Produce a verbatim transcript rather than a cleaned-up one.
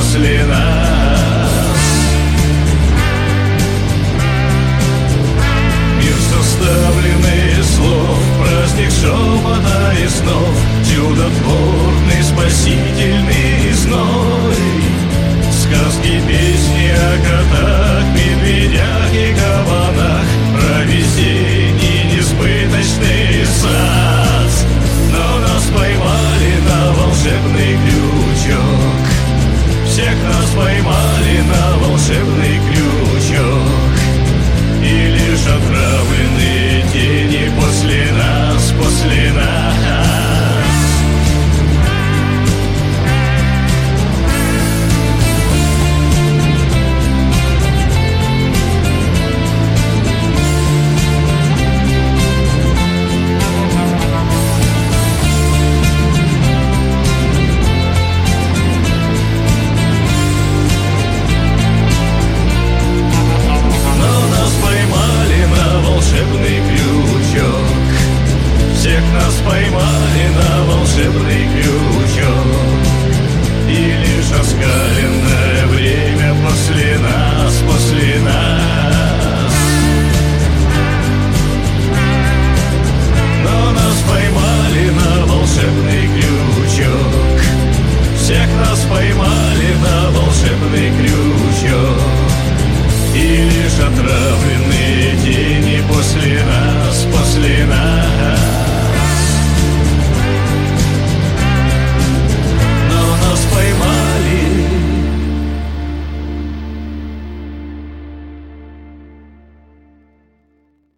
после нас. Мир составленный слов, праздник шепота и снов, чудотворный спасительный зной. Сказки, песни о котах, медведях и кабанах, про весенний несбыточный сад. Но нас поймали на волшебный крючок, всех нас поймали на волшебный